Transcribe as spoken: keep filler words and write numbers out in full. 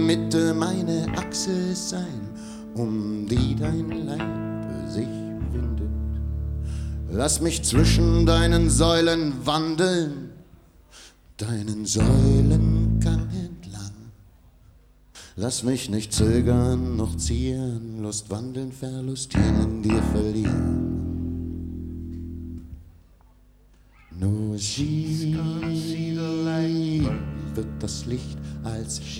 Mitte meine Achse sein, um die dein Leib sich windet. Lass mich zwischen deinen Säulen wandeln, deinen Säulengang entlang. Lass mich nicht zögern, noch zieren, Lust wandeln, verlustieren, in dir verlieren. Nur sie wird das Licht als